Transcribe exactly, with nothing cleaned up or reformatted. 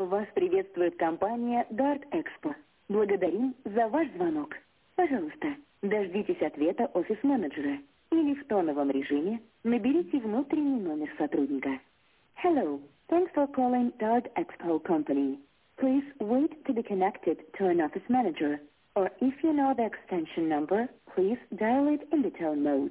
Вас приветствует компания Dart Expo. Благодарим за ваш звонок. Пожалуйста, дождитесь ответа офис-менеджера или в тоновом режиме наберите внутренний номер сотрудника. Hello, thanks for calling Dart Expo Company. Please wait to be connected to an office manager, or if you know the extension number, please dial it in the tone mode.